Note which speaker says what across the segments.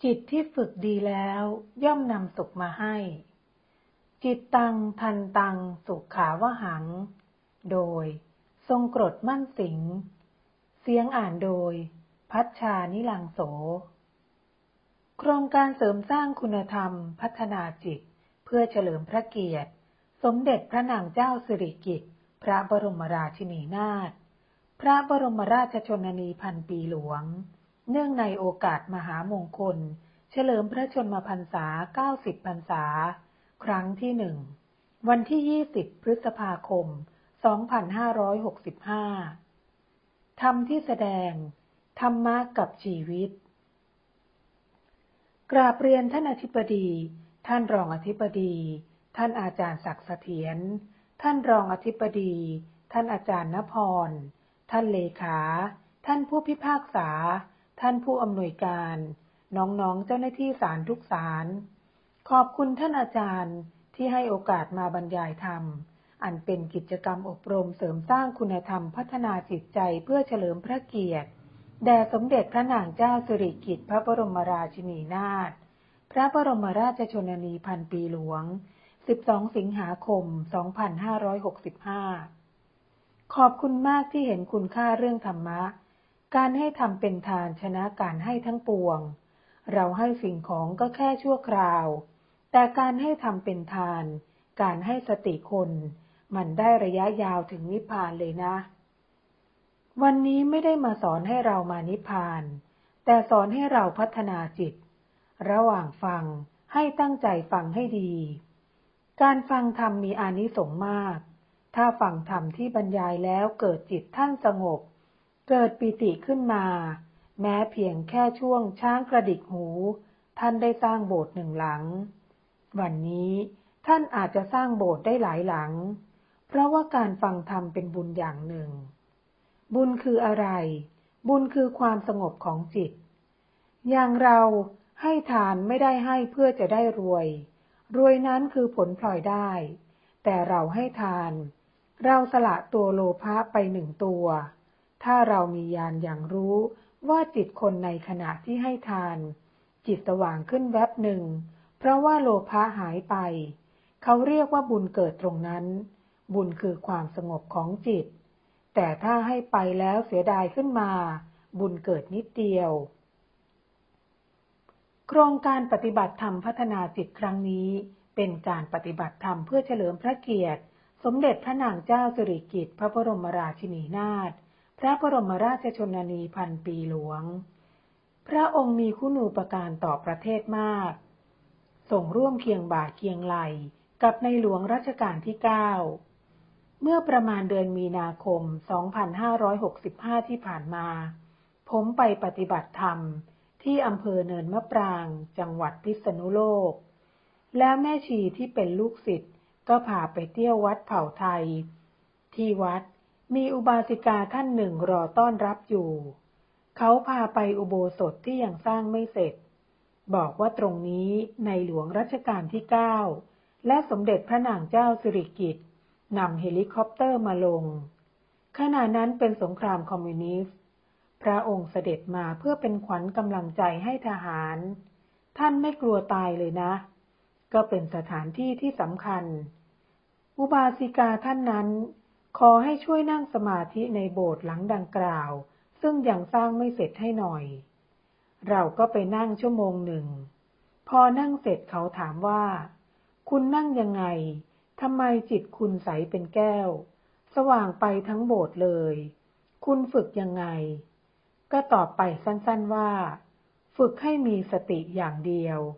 Speaker 1: กิจที่ฝึกดีแล้วย่อมนำสุขมาให้จิตตังทันตังสุขาวหังโดยทรงกรดมั่นสิงห์เสียงอ่านโดยพัชชานิลังโสโครงการเสริมสร้างคุณธรรมพัฒนาจิตเพื่อเฉลิมพระเกียรติสมเด็จพระนางเจ้าสิริกิติ์พระบรมราชินีนาถพระบรมราชชนนีพันปีหลวงเนื่องในโอกาสมหามงคลเฉลิมพระชนมพรรษา90พรรษาครั้งที่1วันที่20พฤษภาคม2565ธรรมที่แสดงธรรมะกับชีวิตกราบเรียนท่านอธิบดีท่านรองอธิบดีท่านอาจารย์ศักดิ์เสถียรท่านรองอธิบดีท่านอาจารย์ณพรท่านเลขาท่านผู้พิพากษาท่านผู้อำนวยการน้องๆเจ้าหน้าที่ศาลทุกศาลขอบคุณท่านอาจารย์ที่ให้โอกาสมาบรรยายธรรมอันเป็นกิจกรรมอบรมเสริมสร้างคุณธรรมพัฒนาจิตใจเพื่อเฉลิมพระเกียรติแด่สมเด็จพระนางเจ้าสิริกิติ์พระบรมราชินีนาถพระบรมราชชนนีพันปีหลวง12สิงหาคม2565ขอบคุณมากที่เห็นคุณค่าเรื่องธรรมะการให้ทำเป็นทานชนะการให้ทั้งปวงเราให้สิ่งของก็แค่ชั่วคราวแต่การให้ทำเป็นทานการให้สติคนมันได้ระยะยาวถึงนิพพานเลยนะวันนี้ไม่ได้มาสอนให้เรามานิพพานแต่สอนให้เราพัฒนาจิตระหว่างฟังให้ตั้งใจฟังให้ดีการฟังธรรมมีอานิสงส์มากถ้าฟังธรรมที่บรรยายแล้วเกิดจิตท่านสงบเกิดปิติขึ้นมาแม้เพียงแค่ช่วงช้างกระดิกหูท่านได้สร้างโบสถ์1 หลังวันนี้ท่านอาจจะสร้างโบสถ์ได้หลายหลังเพราะว่าการฟังธรรมเป็นบุญอย่างหนึ่งบุญคืออะไรบุญคือความสงบของจิตอย่างเราให้ทานไม่ได้ให้เพื่อจะได้รวยนั้นคือผลพลอยได้แต่เราให้ทานเราสละตัวโลภะไป1 ตัวถ้าเรามีญาณอย่างรู้ว่าจิตคนในขณะที่ให้ทานจิตสว่างขึ้นแวบหนึ่งเพราะว่าโลภะหายไปเขาเรียกว่าบุญเกิดตรงนั้นบุญคือความสงบของจิตแต่ถ้าให้ไปแล้วเสียดายขึ้นมาบุญเกิดนิดเดียวโครงการปฏิบัติธรรมพัฒนาจิตครั้งนี้เป็นการปฏิบัติธรรมเพื่อเฉลิมพระเกียรติสมเด็จพระนางเจ้าสิริกิติ์พระบรมราชินีนาถพระบรมราชชนนีพันปีหลวงพระองค์มีคุณูปการต่อประเทศมากทรงร่วมเคียงบ่าเคียงไหล่กับในหลวงรัชกาลที่9เมื่อประมาณเดือนมีนาคม2565ที่ผ่านมาผมไปปฏิบัติธรรมที่อำเภอเนินมะปรางจังหวัดพิษณุโลกแล้วแม่ชีที่เป็นลูกศิษย์ก็พาไปเที่ยววัดเผ่าไทยที่วัดมีอุบาสิกาท่านหนึ่งรอต้อนรับอยู่เขาพาไปอุโบสถที่ยังสร้างไม่เสร็จบอกว่าตรงนี้ในหลวงรัชกาลที่9และสมเด็จพระนางเจ้าสิริกิติ์นำเฮลิคอปเตอร์มาลงขณะนั้นเป็นสงครามคอมมิวนิสต์พระองค์เสด็จมาเพื่อเป็นขวัญกำลังใจให้ทหารท่านไม่กลัวตายเลยนะก็เป็นสถานที่ที่สำคัญอุบาสิกาท่านนั้นขอให้ช่วยนั่งสมาธิในโบสถ์หลังดังกล่าวซึ่งยังสร้างไม่เสร็จให้หน่อยเราก็ไปนั่งชั่วโมงหนึ่งพอนั่งเสร็จเขาถามว่าคุณนั่งยังไงทำไมจิตคุณใสเป็นแก้วสว่างไปทั้งโบสถ์เลยคุณฝึกยังไงก็ตอบไปสั้นๆว่าฝึกให้มีสติอย่างเดียว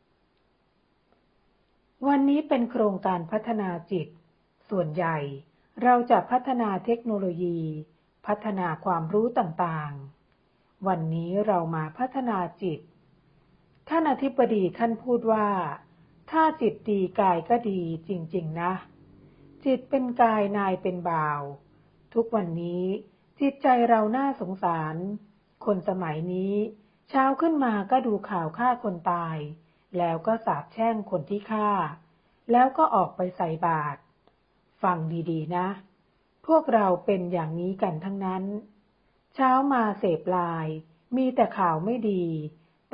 Speaker 1: วันนี้เป็นโครงการพัฒนาจิตส่วนใหญ่เราจะพัฒนาเทคโนโลยีพัฒนาความรู้ต่างๆวันนี้เรามาพัฒนาจิตท่านอธิบดีท่านพูดว่าถ้าจิตดีกายก็ดีจริงๆนะจิตเป็นกายนายเป็นบ่าวทุกวันนี้จิตใจเราน่าสงสารคนสมัยนี้เช้าขึ้นมาก็ดูข่าวฆ่าคนตายแล้วก็สาปแช่งคนที่ฆ่าแล้วก็ออกไปใส่บาตรฟังดีๆนะพวกเราเป็นอย่างนี้กันทั้งนั้นเช้ามาเสพไลน์มีแต่ข่าวไม่ดี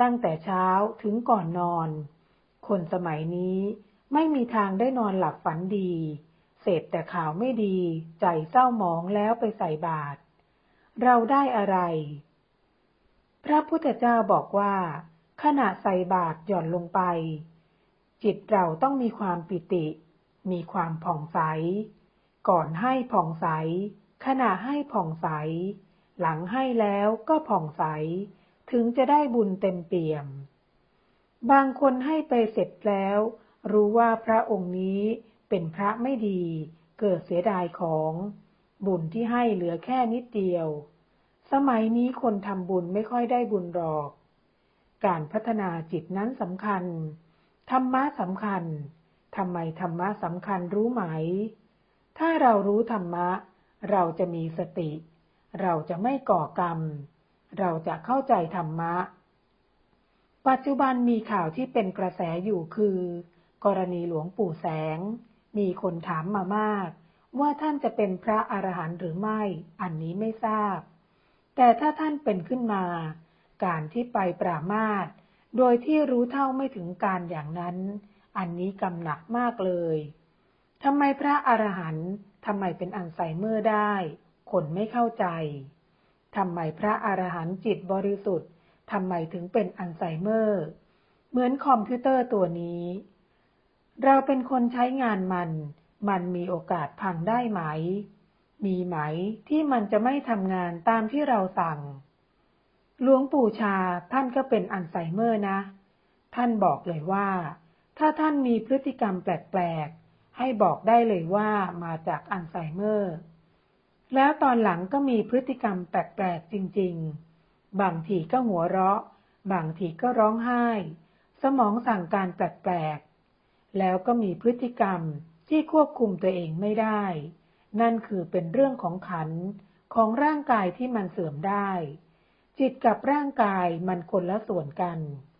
Speaker 1: ตั้งแต่เช้าถึงก่อนนอนคนสมัยนี้ไม่มีทางได้นอนหลับฝันดีเสพแต่ข่าวไม่ดีใจเศร้าหมองแล้วไปใส่บาตรเราได้อะไรพระพุทธเจ้าบอกว่าขณะใส่บาตรหย่อนลงไปจิตเราต้องมีความปิติมีความผ่องใสก่อนให้ผ่องใสขณะให้ผ่องใสหลังให้แล้วก็ผ่องใสถึงจะได้บุญเต็มเปี่ยมบางคนให้ไปเสร็จแล้วรู้ว่าพระองค์นี้เป็นพระไม่ดีเกิดเสียดายของบุญที่ให้เหลือแค่นิดเดียวสมัยนี้คนทำบุญไม่ค่อยได้บุญหรอกการพัฒนาจิตนั้นสำคัญธรรมะสำคัญทำไมธรรมะสำคัญรู้ไหมถ้าเรารู้ธรรมะเราจะมีสติเราจะไม่ก่อกรรมเราจะเข้าใจธรรมะปัจจุบันมีข่าวที่เป็นกระแสอยู่คือกรณีหลวงปู่แสงมีคนถามมามากว่าท่านจะเป็นพระอรหันต์หรือไม่อันนี้ไม่ทราบแต่ถ้าท่านเป็นขึ้นมาการที่ไปปรามาสโดยที่รู้เท่าไม่ถึงการอย่างนั้นอันนี้กำหนักมากเลยทำไมพระอรหันต์ทำไมเป็นอัลไซเมอร์ได้คนไม่เข้าใจทำไมพระอรหันต์จิตบริสุทธิ์ทำไมถึงเป็นอัลไซเมอร์เหมือนคอมพิวเตอร์ตัวนี้เราเป็นคนใช้งานมันมีโอกาสพังได้ไหมมีไหมที่มันจะไม่ทำงานตามที่เราสั่งหลวงปู่ชาท่านก็เป็นอัลไซเมอร์นะท่านบอกเลยว่าถ้าท่านมีพฤติกรรมแปลกๆให้บอกได้เลยว่ามาจากอัลไซเมอร์แล้วตอนหลังก็มีพฤติกรรมแปลกๆจริงๆบางทีก็หัวเราะบางทีก็ร้องไห้สมองสั่งการแปลกๆแล้วก็มีพฤติกรรมที่ควบคุมตัวเองไม่ได้นั่นคือเป็นเรื่องของขันธ์ของร่างกายที่มันเสื่อมได้จิตกับร่างกายมันคนละส่วนกัน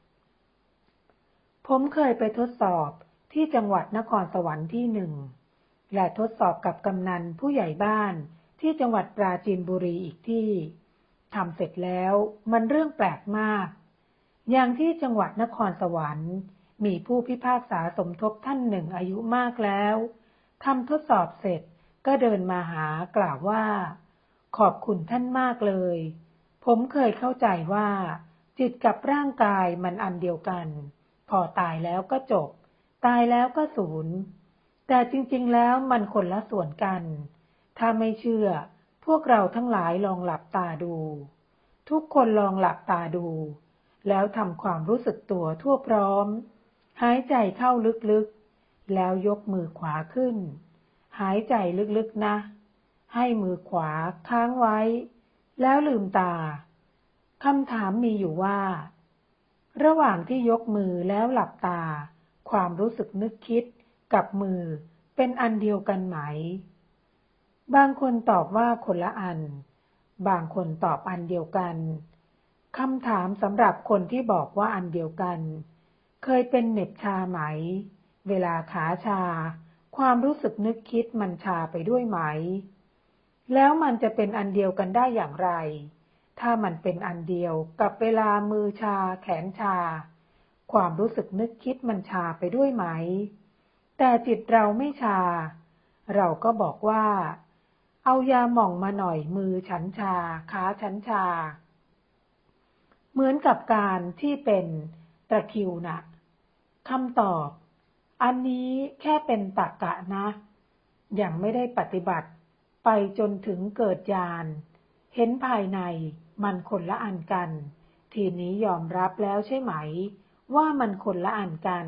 Speaker 1: ผมเคยไปทดสอบที่จังหวัดนครสวรรค์ที่หนึ่งและทดสอบกับกำนันผู้ใหญ่บ้านที่จังหวัดปราจีนบุรีอีกที่ทำเสร็จแล้วมันเรื่องแปลกมากอย่างที่จังหวัดนครสวรรค์มีผู้พิพากษาสมทบท่านหนึ่งอายุมากแล้วทำทดสอบเสร็จก็เดินมาหากล่าวว่าขอบคุณท่านมากเลยผมเคยเข้าใจว่าจิตกับร่างกายมันอันเดียวกันพอตายแล้วก็จบตายแล้วก็สูญแต่จริงๆแล้วมันคนละส่วนกันถ้าไม่เชื่อพวกเราทั้งหลายลองหลับตาดูทุกคนลองหลับตาดูแล้วทำความรู้สึกตัวทั่วพร้อมหายใจเข้าลึกๆแล้วยกมือขวาขึ้นหายใจลึกๆนะให้มือขวาค้างไว้แล้วลืมตาคำถามมีอยู่ว่าระหว่างที่ยกมือแล้วหลับตาความรู้สึกนึกคิดกับมือเป็นอันเดียวกันไหมบางคนตอบว่าคนละอันบางคนตอบอันเดียวกันคำถามสำหรับคนที่บอกว่าอันเดียวกันเคยเป็นเหน็บชาไหมเวลาขาชาความรู้สึกนึกคิดมันชาไปด้วยไหมแล้วมันจะเป็นอันเดียวกันได้อย่างไรถ้ามันเป็นอันเดียวกับเวลามือชาแขนชาความรู้สึกนึกคิดมันชาไปด้วยไหมแต่จิตเราไม่ชาเราก็บอกว่าเอายาหม่องมาหน่อยมือฉันชาขาฉันชาเหมือนกับการที่เป็นตะคริวนะคำตอบอันนี้แค่เป็นตรรกะนะยังไม่ได้ปฏิบัติไปจนถึงเกิดญาณเห็นภายในมันคนละอันกันทีนี้ยอมรับแล้วใช่ไหมว่ามันคนละอันกัน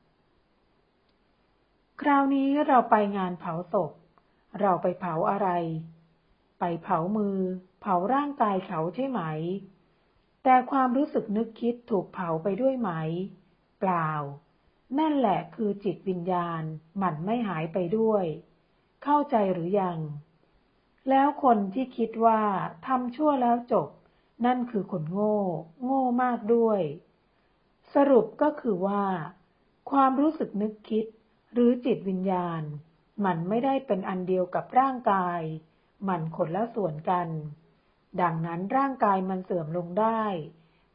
Speaker 1: คราวนี้เราไปงานเผาศพเราไปเผาอะไรไปเผามือเผาร่างกายเขาใช่ไหมแต่ความรู้สึกนึกคิดถูกเผาไปด้วยไหมเปล่านั่นแหละคือจิตวิญญาณมันไม่หายไปด้วยเข้าใจหรือยังแล้วคนที่คิดว่าทำชั่วแล้วจบนั่นคือคนโง่มากด้วยสรุปก็คือว่าความรู้สึกนึกคิดหรือจิตวิญญาณมันไม่ได้เป็นอันเดียวกับร่างกายมันคนละส่วนกันดังนั้นร่างกายมันเสื่อมลงได้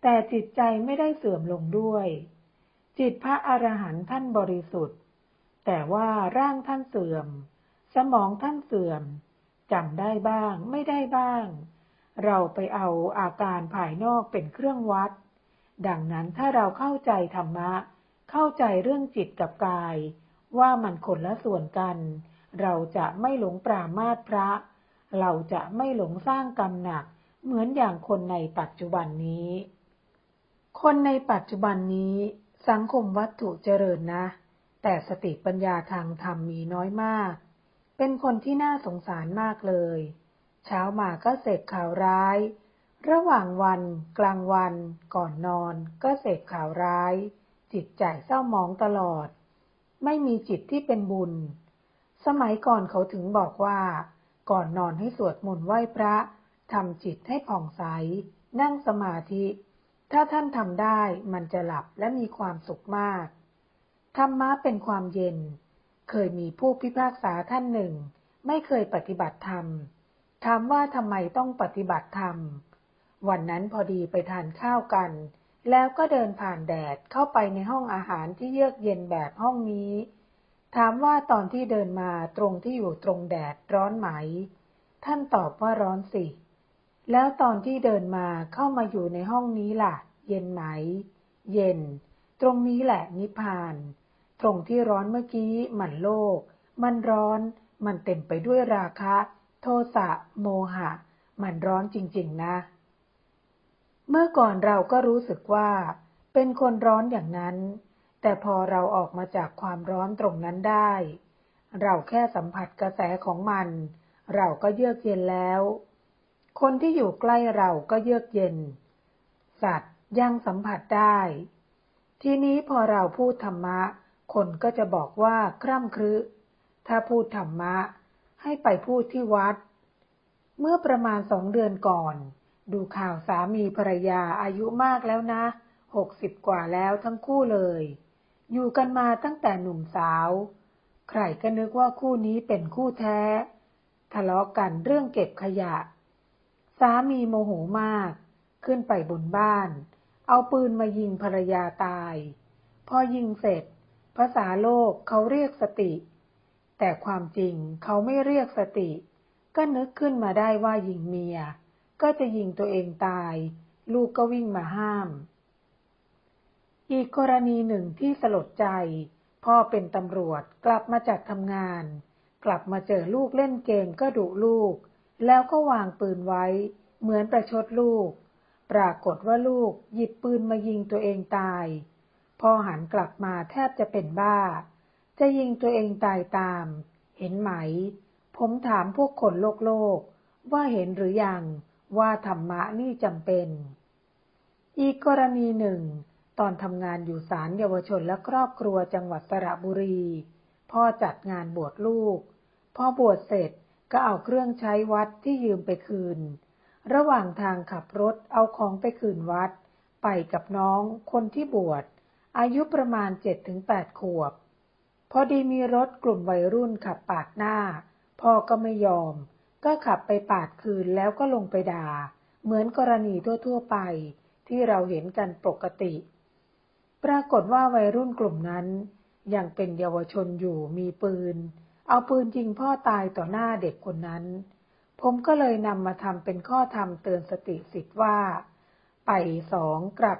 Speaker 1: แต่จิตใจไม่ได้เสื่อมลงด้วยจิตพระอรหันต์ท่านบริสุทธิ์แต่ว่าร่างท่านเสื่อมสมองท่านเสื่อมจำได้บ้างไม่ได้บ้างเราไปเอาอาการภายนอกเป็นเครื่องวัดดังนั้นถ้าเราเข้าใจธรรมะเข้าใจเรื่องจิตกับกายว่ามันคนละส่วนกันเราจะไม่หลงปรามาสพระเราจะไม่หลงสร้างกรรมหนักเหมือนอย่างคนในปัจจุบันนี้คนในปัจจุบันนี้สังคมวัตถุเจริญนะแต่สติปัญญาทางธรรมมีน้อยมากเป็นคนที่น่าสงสารมากเลยเช้ามาก็เสพข่าวร้ายระหว่างวันกลางวันก่อนนอนก็เสพข่าวร้ายจิตใจเศร้าหมองตลอดไม่มีจิตที่เป็นบุญสมัยก่อนเขาถึงบอกว่าก่อนนอนให้สวดมนต์ไหว้พระทำจิตให้ผ่องใสนั่งสมาธิถ้าท่านทำได้มันจะหลับและมีความสุขมากธรรมะเป็นความเย็นเคยมีผู้พิพากษาท่านหนึ่งไม่เคยปฏิบัติธรรมถามว่าทำไมต้องปฏิบัติธรรมวันนั้นพอดีไปทานข้าวกันแล้วก็เดินผ่านแดดเข้าไปในห้องอาหารที่เยือกเย็นแบบห้องนี้ถามว่าตอนที่เดินมาตรงที่อยู่ตรงแดดร้อนไหมท่านตอบว่าร้อนสิแล้วตอนที่เดินมาเข้ามาอยู่ในห้องนี้ล่ะเย็นไหมเย็นตรงนี้แหละนิพพานตรงที่ร้อนเมื่อกี้มันโลกมันร้อนมันเต็มไปด้วยราคะโทสะโมหะมันร้อนจริงๆนะเมื่อก่อนเราก็รู้สึกว่าเป็นคนร้อนอย่างนั้นแต่พอเราออกมาจากความร้อนตรงนั้นได้เราแค่สัมผัสกระแสของมันเราก็เยือกเย็นแล้วคนที่อยู่ใกล้เราก็เยือกเย็นสัตว์ยังสัมผัสได้ทีนี้พอเราพูดธรรมะคนก็จะบอกว่าคร่ำครึถ้าพูดธรรมะให้ไปพูดที่วัดเมื่อประมาณ2 เดือนก่อนดูข่าวสามีภรรยาอายุมากแล้วนะ60 กว่าแล้วทั้งคู่เลยอยู่กันมาตั้งแต่หนุ่มสาวใครก็นึกว่าคู่นี้เป็นคู่แท้ทะเลาะกันเรื่องเก็บขยะสามีโมโหมากขึ้นไปบนบ้านเอาปืนมายิงภรรยาตายพอยิงเสร็จภาษาโลกเขาเรียกสติแต่ความจริงเขาไม่เรียกสติก็นึกขึ้นมาได้ว่ายิงเมียก็จะยิงตัวเองตายลูกก็วิ่งมาห้ามอีกกรณีหนึ่งที่สลดใจพ่อเป็นตำรวจกลับมาจากทำงานกลับมาเจอลูกเล่นเกมก็ดุลูกแล้วก็วางปืนไว้เหมือนประชดลูกปรากฏว่าลูกหยิบปืนมายิงตัวเองตายพ่อหันกลับมาแทบจะเป็นบ้าจะยิงตัวเองตายตามเห็นไหมผมถามพวกคนโลกว่าเห็นหรือยังว่าธรรมะนี่จำเป็นอีกกรณีหนึ่งตอนทำงานอยู่ศาลเยาวชนและครอบครัวจังหวัดสระบุรีพ่อจัดงานบวชลูกพอบวชเสร็จก็เอาเครื่องใช้วัดที่ยืมไปคืนระหว่างทางขับรถเอาของไปคืนวัดไปกับน้องคนที่บวชอายุประมาณ 7-8 ขวบพอดีมีรถกลุ่มวัยรุ่นขับปาดหน้าพ่อก็ไม่ยอมก็ขับไปปาดคืนแล้วก็ลงไปด่าเหมือนกรณีทั่วๆไปที่เราเห็นกันปกติปรากฏว่าวัยรุ่นกลุ่มนั้นยังเป็นเยาวชนอยู่มีปืนเอาปืนยิงพ่อตายต่อหน้าเด็กคนนั้นผมก็เลยนำมาทำเป็นข้อธรรมเตือนสติศิษย์ว่าไป2 กลับ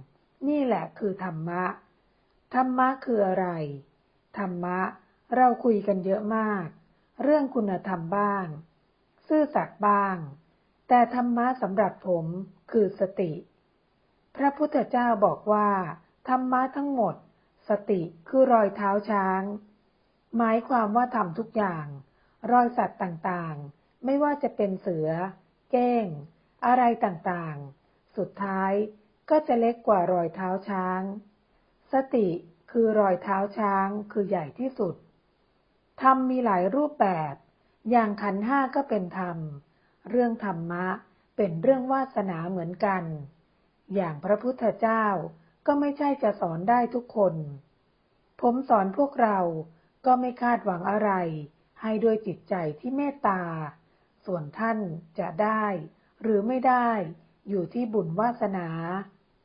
Speaker 1: 1นี่แหละคือธรรมะธรรมะคืออะไรธรรมะเราคุยกันเยอะมากเรื่องคุณธรรมบ้างซื่อสัตย์บ้างแต่ธรรมะสำหรับผมคือสติพระพุทธเจ้าบอกว่าธรรมะทั้งหมดสติคือรอยเท้าช้างหมายความว่าทำทุกอย่างรอยสัตว์ต่างๆไม่ว่าจะเป็นเสือเก้งอะไรต่างๆสุดท้ายก็จะเล็กกว่ารอยเท้าช้างสติคือรอยเท้าช้างคือใหญ่ที่สุดธรรมมีหลายรูปแบบอย่างขันธ์5ก็เป็นธรรมเรื่องธรรมะเป็นเรื่องวาสนาเหมือนกันอย่างพระพุทธเจ้าก็ไม่ใช่จะสอนได้ทุกคนผมสอนพวกเราก็ไม่คาดหวังอะไรให้ด้วยจิตใจที่เมตตาส่วนท่านจะได้หรือไม่ได้อยู่ที่บุญวาสนา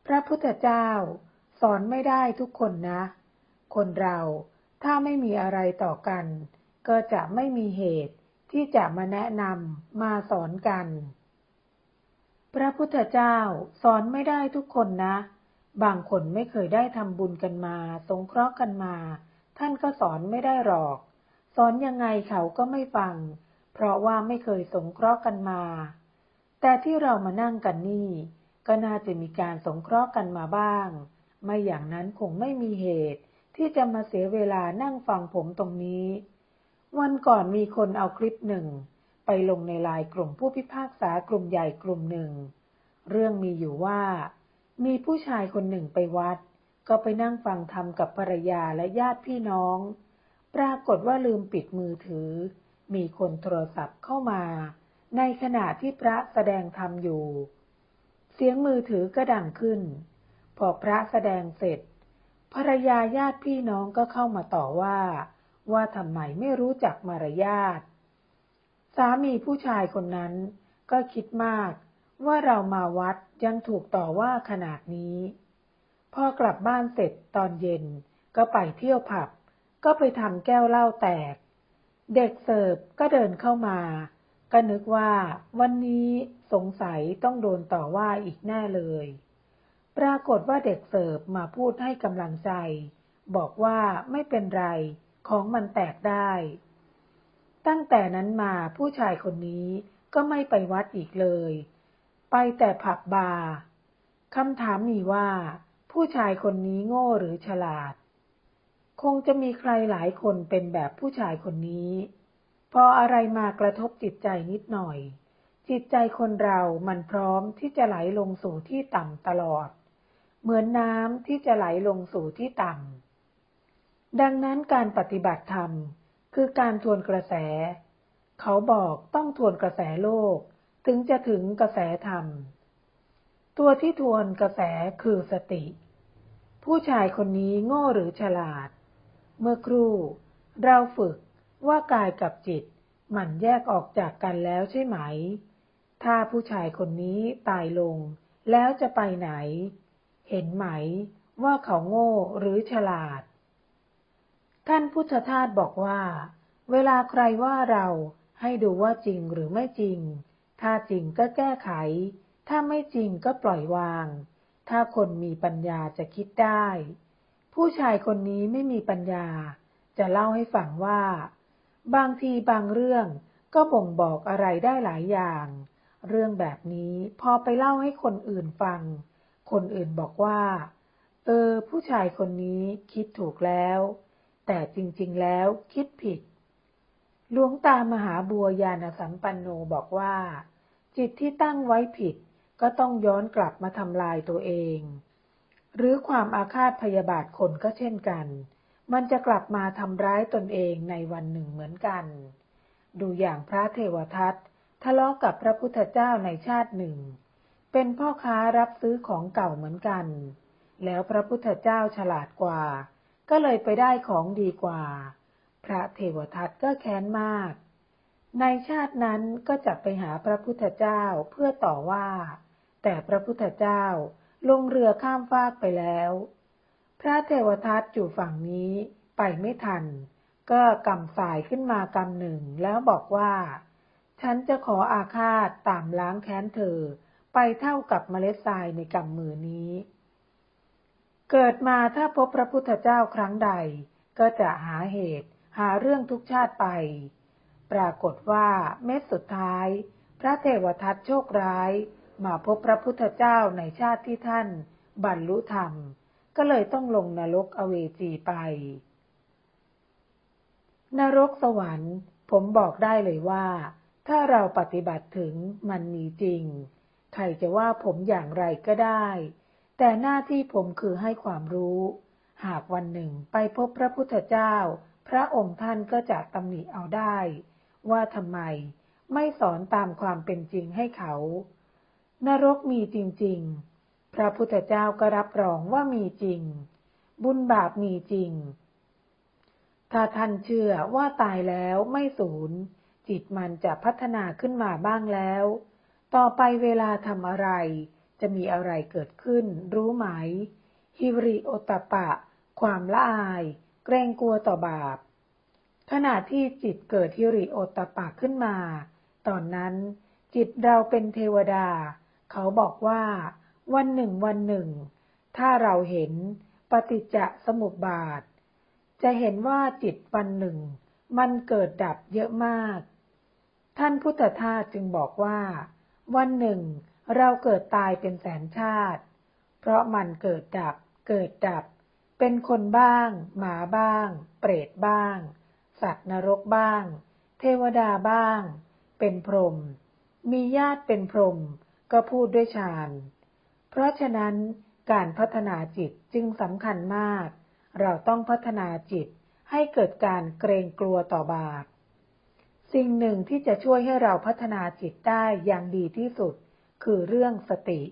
Speaker 1: พระพุทธเจ้าสอนไม่ได้ทุกคนนะ คนเราถ้าไม่มีอะไรต่อกันก็จะไม่มีเหตุที่จะมาแนะนำมาสอนกัน พระพุทธเจ้าสอนไม่ได้ทุกคนนะ บางคนไม่เคยได้ทำบุญกันมาสงเคราะห์กันมาท่านก็สอนไม่ได้หรอกสอนยังไงเขาก็ไม่ฟังเพราะว่าไม่เคยสงเคราะห์กันมาแต่ที่เรามานั่งกันนี่ก็น่าจะมีการสงเคราะห์กันมาบ้างไม่อย่างนั้นคงไม่มีเหตุที่จะมาเสียเวลานั่งฟังผมตรงนี้วันก่อนมีคนเอาคลิปหนึ่งไปลงในไลน์กลุ่มผู้พิพากษากลุ่มใหญ่กลุ่มหนึ่งเรื่องมีอยู่ว่ามีผู้ชายคนหนึ่งไปวัดก็ไปนั่งฟังธรรมกับภรรยาและญาติพี่น้องปรากฏว่าลืมปิดมือถือมีคนโทรศัพท์เข้ามาในขณะที่พระแสดงธรรมอยู่เสียงมือถือก็ดังขึ้นพอพระแสดงเสร็จภรรยาญาติพี่น้องก็เข้ามาต่อว่าทำไมไม่รู้จักมารยาทสามีผู้ชายคนนั้นก็คิดมากว่าเรามาวัดยังถูกต่อว่าขนาดนี้พอกลับบ้านเสร็จตอนเย็นก็ไปเที่ยวผับก็ไปทำแก้วเหล้าแตกเด็กเสิร์ฟก็เดินเข้ามาก็นึกว่าวันนี้สงสัยต้องโดนต่อว่าอีกแน่เลยปรากฏว่าเด็กเสิร์ฟมาพูดให้กำลังใจบอกว่าไม่เป็นไรของมันแตกได้ตั้งแต่นั้นมาผู้ชายคนนี้ก็ไม่ไปวัดอีกเลยไปแต่ผับบาร์คำถามมีว่าผู้ชายคนนี้โง่หรือฉลาดคงจะมีใครหลายคนเป็นแบบผู้ชายคนนี้พออะไรมากระทบจิตใจนิดหน่อยจิตใจคนเรามันพร้อมที่จะไหลลงสู่ที่ต่ำตลอดเหมือนน้ำที่จะไหลลงสู่ที่ต่ำดังนั้นการปฏิบัติธรรมคือการทวนกระแสเขาบอกต้องทวนกระแสโลกถึงจะถึงกระแสธรรมตัวที่ทวนกระแสคือสติผู้ชายคนนี้โง่หรือฉลาดเมื่อครู่เราฝึกว่ากายกับจิตมันแยกออกจากกันแล้วใช่ไหมถ้าผู้ชายคนนี้ตายลงแล้วจะไปไหนเห็นไหมว่าเขาโง่หรือฉลาดท่านพุทธทาสบอกว่าเวลาใครว่าเราให้ดูว่าจริงหรือไม่จริงถ้าจริงก็แก้ไขถ้าไม่จริงก็ปล่อยวางถ้าคนมีปัญญาจะคิดได้ผู้ชายคนนี้ไม่มีปัญญาจะเล่าให้ฟังว่าบางทีบางเรื่องก็บ่งบอกอะไรได้หลายอย่างเรื่องแบบนี้พอไปเล่าให้คนอื่นฟังคนอื่นบอกว่าผู้ชายคนนี้คิดถูกแล้วแต่จริงๆแล้วคิดผิดหลวงตามหาบัวญาณสัมปันโนบอกว่าจิตที่ตั้งไว้ผิดก็ต้องย้อนกลับมาทำลายตัวเองหรือความอาฆาตพยาบาทคนก็เช่นกันมันจะกลับมาทำร้ายตนเองในวันหนึ่งเหมือนกันดูอย่างพระเทวทัตทะเลาะกับพระพุทธเจ้าในชาติหนึ่งเป็นพ่อค้ารับซื้อของเก่าเหมือนกันแล้วพระพุทธเจ้าฉลาดกว่าก็เลยไปได้ของดีกว่าพระเทวทัตก็แค้นมากในชาตินั้นก็จะไปหาพระพุทธเจ้าเพื่อต่อว่าแต่พระพุทธเจ้าลงเรือข้ามฟากไปแล้วพระเทวทัตอยู่ฝั่งนี้ไปไม่ทันก็กำสายขึ้นมากำหนึ่งแล้วบอกว่าฉันจะขออาฆาตตามล้างแค้นเธอไปเท่ากับเมล็ดทรายในกำมือนี้เกิดมาถ้าพบพระพุทธเจ้าครั้งใดก็จะหาเหตุหาเรื่องทุกชาติไปปรากฏว่าเม็ดสุดท้ายพระเทวทัตโชคร้ายมาพบพระพุทธเจ้าในชาติที่ท่านบรรลุธรรมก็เลยต้องลงนรกอเวจีไปนรกสวรรค์ผมบอกได้เลยว่าถ้าเราปฏิบัติถึงมันมีจริงใครจะว่าผมอย่างไรก็ได้แต่หน้าที่ผมคือให้ความรู้หากวันหนึ่งไปพบพระพุทธเจ้าพระองค์ท่านก็จะตำหนิเอาได้ว่าทำไมไม่สอนตามความเป็นจริงให้เขานรกมีจริงๆพระพุทธเจ้าก็รับรองว่ามีจริงบุญบาปมีจริงถ้าท่านเชื่อว่าตายแล้วไม่สูญจิตมันจะพัฒนาขึ้นมาบ้างแล้วต่อไปเวลาทำอะไรจะมีอะไรเกิดขึ้นรู้ไหมฮิริโอตตัปปะความละอายเกรงกลัวต่อบาปขณะที่จิตเกิดฮิริโอตตัปปะขึ้นมาตอนนั้นจิตเราเป็นเทวดาเขาบอกว่าวันหนึ่งถ้าเราเห็นปฏิจจสมุปบาทจะเห็นว่าจิตวันหนึ่งมันเกิดดับเยอะมากท่านพุทธทาสจึงบอกว่าวันหนึ่งเราเกิดตายเป็นแสนชาติเพราะมันเกิดดับเป็นคนบ้างหมาบ้างเปรตบ้างสัตว์นรกบ้างเทวดาบ้างเป็นพรหมมีญาติเป็นพรหมก็พูดด้วยฌานเพราะฉะนั้นการพัฒนาจิตจึงสำคัญมากเราต้องพัฒนาจิตให้เกิดการเกรงกลัวต่อบาปสิ่งหนึ่งที่จะช่วยให้เราพัฒนาจิตได้อย่างดีที่สุดคือเรื่องสติ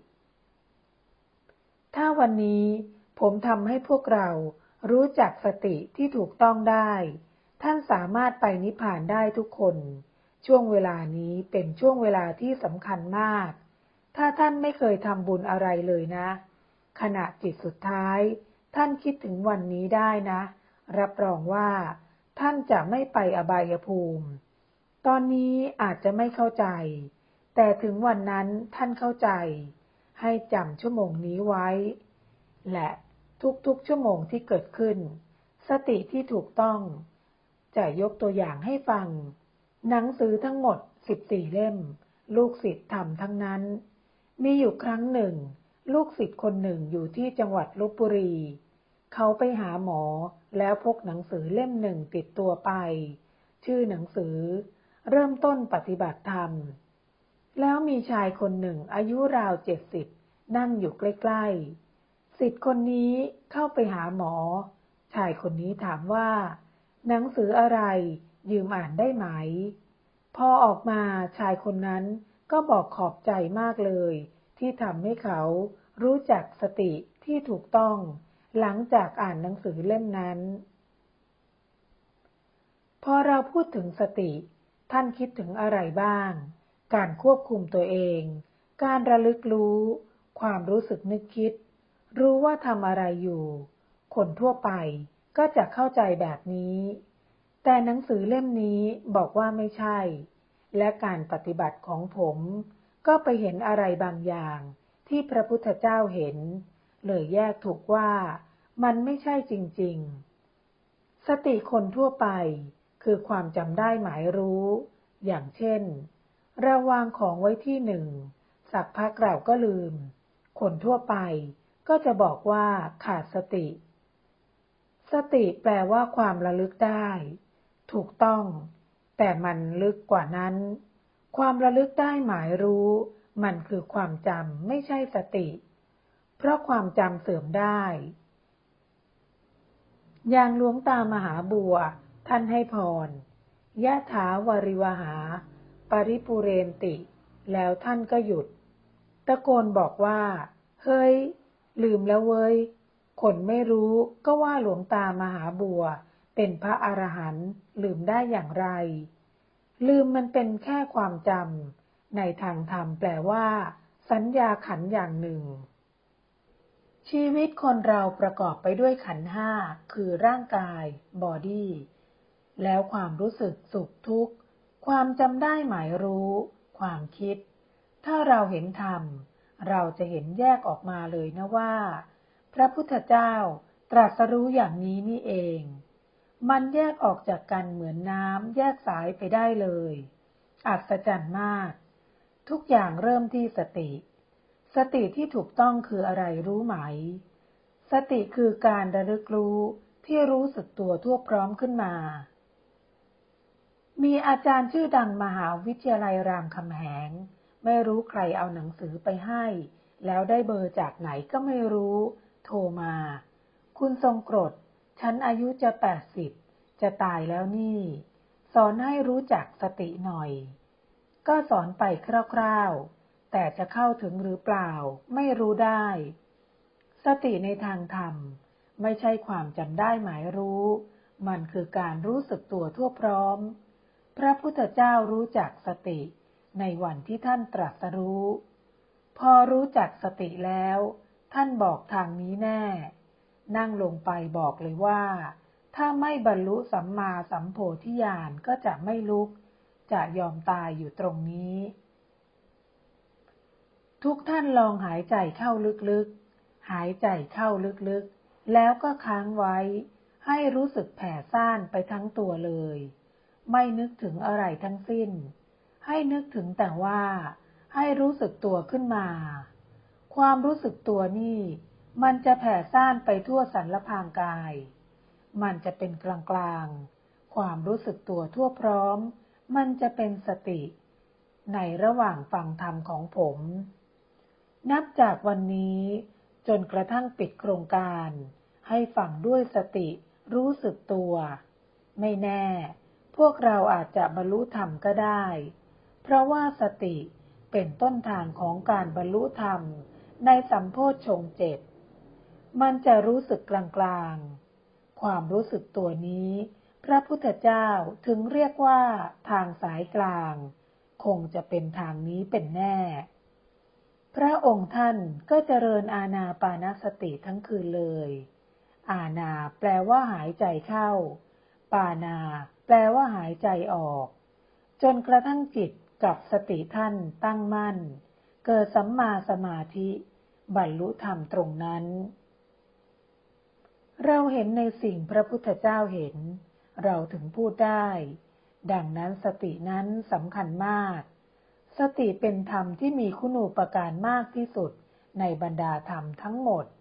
Speaker 1: ถ้าวันนี้ผมทำให้พวกเรารู้จักสติที่ถูกต้องได้ท่านสามารถไปนิพพานได้ทุกคนช่วงเวลานี้เป็นช่วงเวลาที่สำคัญมากถ้าท่านไม่เคยทำบุญอะไรเลยนะขณะจิตสุดท้ายท่านคิดถึงวันนี้ได้นะรับรองว่าท่านจะไม่ไปอบายภูมิตอนนี้อาจจะไม่เข้าใจแต่ถึงวันนั้นท่านเข้าใจให้จำชั่วโมงนี้ไว้และทุกๆชั่วโมงที่เกิดขึ้นสติที่ถูกต้องจะยกตัวอย่างให้ฟังหนังสือทั้งหมด14เล่มลูกศิษย์ทำทั้งนั้นมีอยู่ครั้งหนึ่งลูกศิษย์คนหนึ่งอยู่ที่จังหวัดลพบุรีเขาไปหาหมอแล้วพกหนังสือเล่มหนึ่งติดตัวไปชื่อหนังสือเริ่มต้นปฏิบัติธรรมแล้วมีชายคนหนึ่งอายุราว70นั่งอยู่ใกล้ๆศิษย์คนนี้เข้าไปหาหมอชายคนนี้ถามว่าหนังสืออะไรยืมอ่านได้ไหมพอออกมาชายคนนั้นก็บอกขอบใจมากเลยที่ทำให้เขารู้จักสติที่ถูกต้องหลังจากอ่านหนังสือเล่มนั้นพอเราพูดถึงสติท่านคิดถึงอะไรบ้างการควบคุมตัวเองการระลึกรู้ความรู้สึกนึกคิดรู้ว่าทำอะไรอยู่คนทั่วไปก็จะเข้าใจแบบนี้แต่หนังสือเล่มนี้บอกว่าไม่ใช่และการปฏิบัติของผมก็ไปเห็นอะไรบางอย่างที่พระพุทธเจ้าเห็นเลยแยกถูกว่ามันไม่ใช่จริงๆสติคนทั่วไปคือความจำได้หมายรู้อย่างเช่นเราวางของไว้ที่หนึ่งสักพักเราก็ลืมคนทั่วไปก็จะบอกว่าขาดสติสติแปลว่าความระลึกได้ถูกต้องแต่มันลึกกว่านั้นความระลึกได้หมายรู้มันคือความจำไม่ใช่สติเพราะความจำเสื่อมได้อย่างหลวงตามหาบัวท่านให้พรยะถาวริวหาปริปุเรนติแล้วท่านก็หยุดตะโกนบอกว่าเฮ้ยลืมแล้วเว้ยคนไม่รู้ก็ว่าหลวงตามหาบัวเป็นพระอรหันต์ลืมได้อย่างไรลืมมันเป็นแค่ความจำในทางธรรมแปลว่าสัญญาขันธ์อย่างหนึ่งชีวิตคนเราประกอบไปด้วยขันธ์ห้าคือร่างกายบอดี้แล้วความรู้สึกสุขทุกข์ความจำได้หมายรู้ความคิดถ้าเราเห็นธรรมเราจะเห็นแยกออกมาเลยนะว่าพระพุทธเจ้าตรัสรู้อย่างนี้นี่เองมันแยกออกจากกันเหมือนน้ำแยกสายไปได้เลยอัศจรรย์มากทุกอย่างเริ่มที่สติสติที่ถูกต้องคืออะไรรู้ไหมสติคือการระลึกรู้ที่รู้สึกตัวทั่วพร้อมขึ้นมามีอาจารย์ชื่อดังมหาวิทยาลัยรามคำแหงไม่รู้ใครเอาหนังสือไปให้แล้วได้เบอร์จากไหนก็ไม่รู้โทรมาคุณทรงกรดฉันอายุจะ80จะตายแล้วนี่สอนให้รู้จักสติหน่อยก็สอนไปคร่าวๆแต่จะเข้าถึงหรือเปล่าไม่รู้ได้สติในทางธรรมไม่ใช่ความจำได้หมายรู้มันคือการรู้สึกตัวทั่วพร้อมพระพุทธเจ้ารู้จักสติในวันที่ท่านตรัสรู้ผพอรู้จักสติแล้วท่านบอกทางนี้แน่นั่งลงไปบอกเลยว่าถ้าไม่บรรลุสัมมาสัมโพธิญาณก็จะไม่ลุกจะยอมตายอยู่ตรงนี้ทุกท่านลองหายใจเข้าลึกๆหายใจเข้าลึกๆแล้วก็ค้างไว้ให้รู้สึกแผ่ซ่านไปทั้งตัวเลยไม่นึกถึงอะไรทั้งสิ้นให้นึกถึงแต่ว่าให้รู้สึกตัวขึ้นมาความรู้สึกตัวนี่มันจะแผ่ซ่านไปทั่วสันลพางกายมันจะเป็นกลางๆความรู้สึกตัวทั่วพร้อมมันจะเป็นสติในระหว่างฟังธรรมของผมนับจากวันนี้จนกระทั่งปิดโครงการให้ฟังด้วยสติรู้สึกตัวไม่แน่พวกเราอาจจะบรรลุธรรมก็ได้เพราะว่าสติเป็นต้นทางของการบรรลุธรรมในสัมโพชฌงค์ 7มันจะรู้สึกกลางๆความรู้สึกตัวนี้พระพุทธเจ้าถึงเรียกว่าทางสายกลางคงจะเป็นทางนี้เป็นแน่พระองค์ท่านก็เจริญอานาปานสติทั้งคืนเลยอานาแปลว่าหายใจเข้าปานาแปลว่าหายใจออกจนกระทั่งจิตกับสติท่านตั้งมั่นเกิดสัมมาสมาธิบรรลุธรรมตรงนั้นเราเห็นในสิ่งพระพุทธเจ้าเห็นเราถึงพูดได้ดังนั้นสตินั้นสำคัญมากสติเป็นธรรมที่มีคุณูปการมากที่สุดในบรรดาธรรมทั้งหมด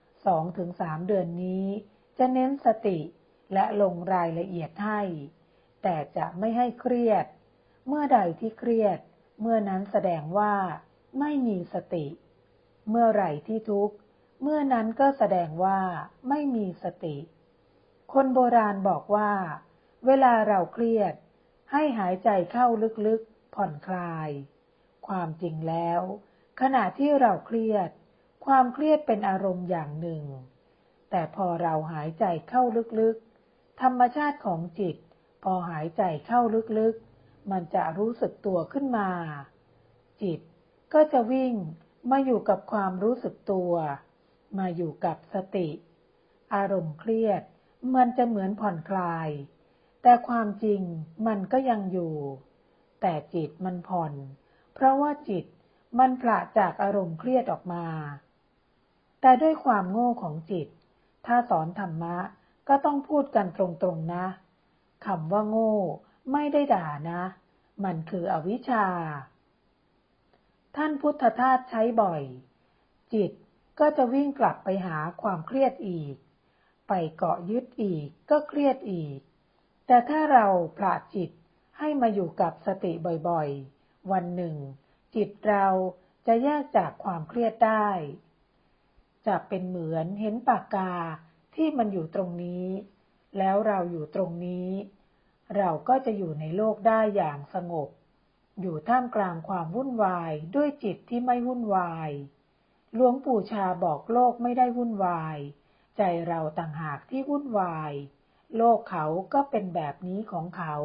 Speaker 1: 2-3 เดือนนี้จะเน้นสติและลงรายละเอียดให้แต่จะไม่ให้เครียดเมื่อใดที่เครียดเมื่อนั้นแสดงว่าไม่มีสติเมื่อไหร่ที่ทุกข์เมื่อนั้นก็แสดงว่าไม่มีสติคนโบราณบอกว่าเวลาเราเครียดให้หายใจเข้าลึกๆผ่อนคลายความจริงแล้วขณะที่เราเครียดความเครียดเป็นอารมณ์อย่างหนึ่งแต่พอเราหายใจเข้าลึกๆธรรมชาติของจิตพอหายใจเข้าลึกๆมันจะรู้สึกตัวขึ้นมาจิตก็จะวิ่งมาอยู่กับความรู้สึกตัวมาอยู่กับสติอารมณ์เครียดมันจะเหมือนผ่อนคลายแต่ความจริงมันก็ยังอยู่แต่จิตมันผ่อนเพราะว่าจิตมันผละจากอารมณ์เครียดออกมาแต่ด้วยความโง่ของจิตถ้าสอนธรรมะก็ต้องพูดกันตรงๆนะคำว่าโง่ไม่ได้ด่านะมันคืออวิชชาท่านพุทธทาสใช้บ่อยจิตก็จะวิ่งกลับไปหาความเครียดอีกไปเกาะยึดอีกก็เครียดอีกแต่ถ้าเราผละจิตให้มาอยู่กับสติบ่อยๆวันหนึ่งจิตเราจะแยกจากความเครียดได้จะเป็นเหมือนเห็นปากกาที่มันอยู่ตรงนี้แล้วเราอยู่ตรงนี้เราก็จะอยู่ในโลกได้อย่างสงบอยู่ท่ามกลางความวุ่นวายด้วยจิตที่ไม่วุ่นวายหลวงปู่ชาบอกโลกไม่ได้วุ่นวายใจเราต่างหากที่วุ่นวายโลกเขาก็เป็นแบบนี้ของเขา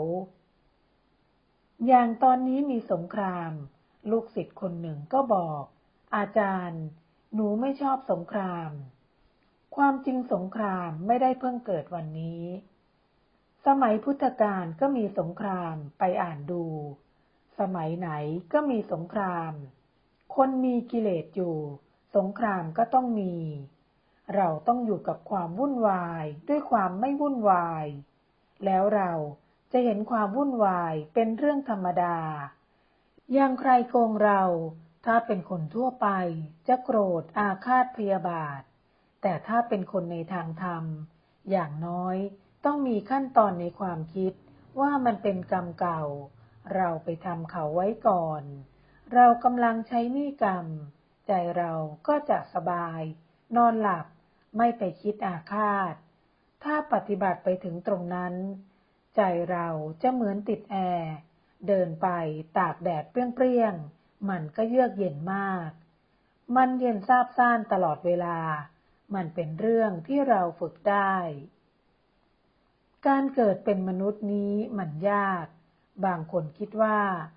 Speaker 1: อย่างตอนนี้มีสงครามลูกศิษย์คนหนึ่งก็บอกอาจารย์หนูไม่ชอบสงครามความจริงสงครามไม่ได้เพิ่งเกิดวันนี้สมัยพุทธกาลก็มีสงครามไปอ่านดูสมัยไหนก็มีสงครามคนมีกิเลสอยู่สงครามก็ต้องมีเราต้องอยู่กับความวุ่นวายด้วยความไม่วุ่นวายแล้วเราจะเห็นความวุ่นวายเป็นเรื่องธรรมดาอย่างใครโกงเราถ้าเป็นคนทั่วไปจะโกรธอาฆาตพยาบาทแต่ถ้าเป็นคนในทางธรรมอย่างน้อยต้องมีขั้นตอนในความคิดว่ามันเป็นกรรมเก่าเราไปทำเขาไว้ก่อนเรากำลังใช้หนี้กรรมใจเราก็จะสบายนอนหลับไม่ไปคิดอาฆาตถ้าปฏิบัติไปถึงตรงนั้นใจเราจะเหมือนติดแอร์เดินไปตากแดดเปรี้ยงๆมันก็เยือกเย็นมากมันเย็นซาบซ่านตลอดเวลามันเป็นเรื่องที่เราฝึกได้การเกิดเป็นมนุษย์นี้มันยากบางคนคิดว่า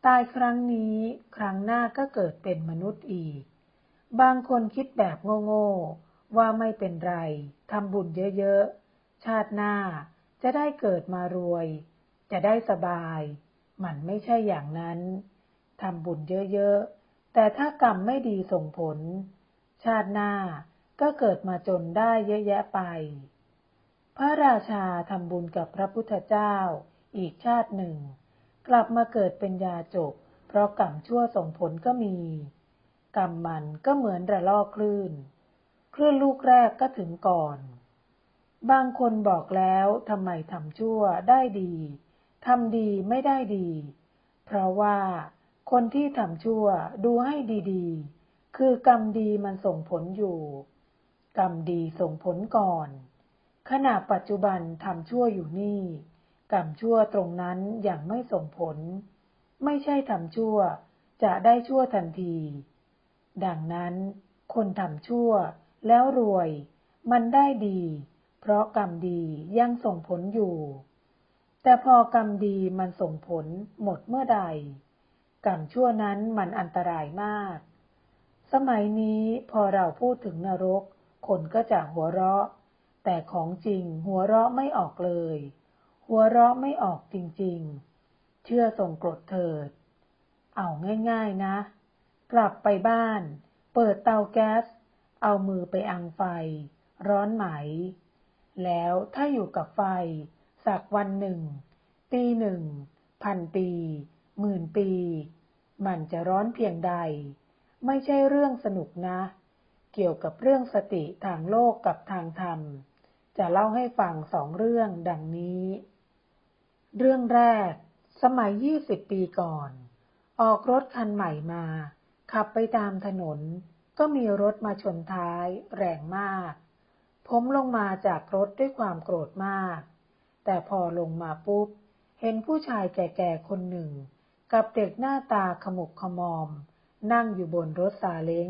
Speaker 1: ตายครั้งนี้ครั้งหน้าก็เกิดเป็นมนุษย์อีกบางคนคิดแบบโง่ๆว่าไม่เป็นไรทำบุญเยอะๆชาติหน้าจะได้เกิดมารวยจะได้สบายมันไม่ใช่อย่างนั้นทำบุญเยอะๆแต่ถ้ากรรมไม่ดีส่งผลชาติหน้าก็เกิดมาจนได้เยอะแยะไปพระราชาทำบุญกับพระพุทธเจ้าอีกชาติหนึ่งกลับมาเกิดเป็นยาจกเพราะกรรมชั่วส่งผลก็มีกรรมมันก็เหมือนระลอกคลื่นลูกแรกก็ถึงก่อนบางคนบอกแล้วทำไมทำชั่วได้ดีทำดีไม่ได้ดีเพราะว่าคนที่ทำชั่วดูให้ดีๆคือกรรมดีมันส่งผลอยู่กรรมดีส่งผลก่อนขณะปัจจุบันทำชั่วอยู่นี่กรรมชั่วตรงนั้นยังไม่ส่งผลไม่ใช่ทำชั่วจะได้ชั่วทันทีดังนั้นคนทำชั่วแล้วรวยมันได้ดีเพราะกรรมดียังส่งผลอยู่แต่พอกรรมดีมันส่งผลหมดเมื่อใดกรรมชั่วนั้นมันอันตรายมากสมัยนี้พอเราพูดถึงนรกคนก็จะหัวเราะแต่ของจริงหัวเราะไม่ออกเลยหัวเราะไม่ออกจริงๆเชื่อทรงกรดเถิดเอาง่ายๆนะกลับไปบ้านเปิดเตาแก๊สเอามือไปอังไฟร้อนไหมแล้วถ้าอยู่กับไฟสักวันหนึ่งปีหนึ่งพันปีหมื่นปีมันจะร้อนเพียงใดไม่ใช่เรื่องสนุกนะเกี่ยวกับเรื่องสติทางโลกกับทางธรรมจะเล่าให้ฟัง2 เรื่องดังนี้เรื่องแรกสมัย20 ปีก่อนออกรถคันใหม่มาขับไปตามถนนก็มีรถมาชนท้ายแรงมากผมลงมาจากรถด้วยความโกรธมากแต่พอลงมาปุ๊บเห็นผู้ชายแก่ๆคนหนึ่งกับเด็กหน้าตาขมุกขมอมนั่งอยู่บนรถซาเล้ง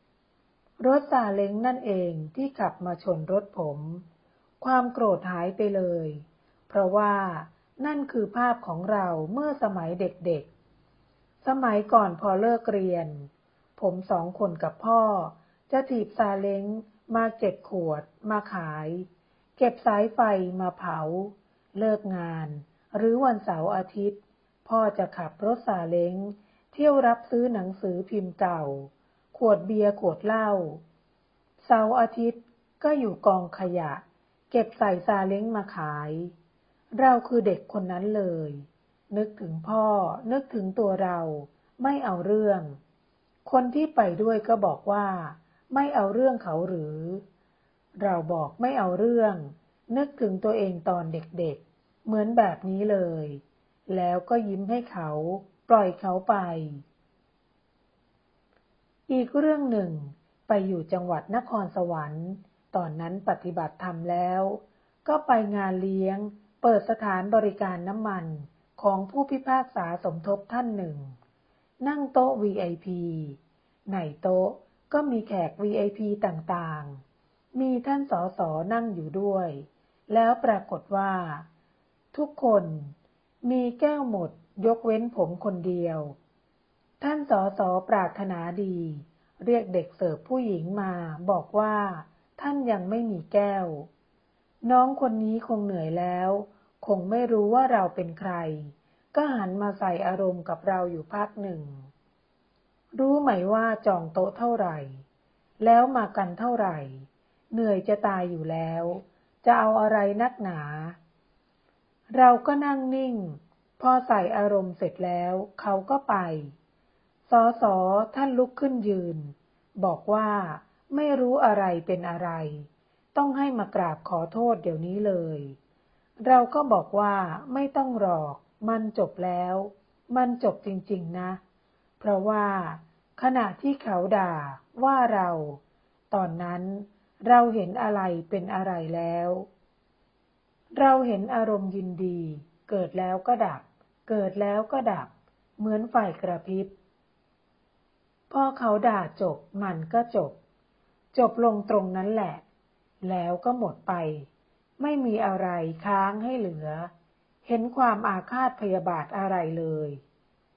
Speaker 1: นั่นเองที่ขับมาชนรถผมความโกรธหายไปเลยเพราะว่านั่นคือภาพของเราเมื่อสมัยเด็กๆสมัยก่อนพอเลิกเรียนผม2 คนกับพ่อจะถีบซาเล้งมาเก็บขวดมาขายเก็บสายไฟมาเผาเลิกงานหรือวันเสาร์อาทิตย์พ่อจะขับรถซาเล้งเที่ยวรับซื้อหนังสือพิมพ์เก่าขวดเบียร์ขวดเหล้าเสาร์อาทิตย์ก็อยู่กองขยะเก็บใส่ซาเล้งมาขายเราคือเด็กคนนั้นเลยนึกถึงพ่อนึกถึงตัวเราไม่เอาเรื่องคนที่ไปด้วยก็บอกว่าไม่เอาเรื่องเขาหรือเราบอกไม่เอาเรื่องนึกถึงตัวเองตอนเด็กๆเหมือนแบบนี้เลยแล้วก็ยิ้มให้เขาปล่อยเขาไปอีกเรื่องหนึ่งไปอยู่จังหวัดนครสวรรค์ตอนนั้นปฏิบัติธรรมแล้วก็ไปงานเลี้ยงเปิดสถานบริการน้ำมันของผู้พิพากษาสมทบท่านหนึ่งนั่งโต๊ะ VIP ในโต๊ะก็มีแขก VIP ต่างๆมีท่านสสนั่งอยู่ด้วยแล้วปรากฏว่าทุกคนมีแก้วหมดยกเว้นผมคนเดียวท่านสสปรารถนาดีเรียกเด็กเสิร์ฟผู้หญิงมาบอกว่าท่านยังไม่มีแก้วน้องคนนี้คงเหนื่อยแล้วคงไม่รู้ว่าเราเป็นใครก็หันมาใส่อารมณ์กับเราอยู่พักหนึ่งรู้ไหมว่าจองโต๊ะเท่าไหร่แล้วมากันเท่าไหร่เหนื่อยจะตายอยู่แล้วจะเอาอะไรนักหนาเราก็นั่งนิ่งพอใส่อารมณ์เสร็จแล้วเขาก็ไปสสท่านลุกขึ้นยืนบอกว่าไม่รู้อะไรเป็นอะไรต้องให้มากราบขอโทษเดี๋ยวนี้เลยเราก็บอกว่าไม่ต้องหรอกมันจบแล้วมันจบจริงๆนะเพราะว่าขณะที่เขาด่าว่าเราตอนนั้นเราเห็นอะไรเป็นอะไรแล้วเราเห็นอารมณ์ยินดีเกิดแล้วก็ดับเกิดแล้วก็ดับเหมือนไฟกระพริบพอเขาด่าจบมันก็จบลงตรงนั้นแหละแล้วก็หมดไปไม่มีอะไรค้างให้เหลือเห็นความอาฆาตพยาบาทอะไรเลย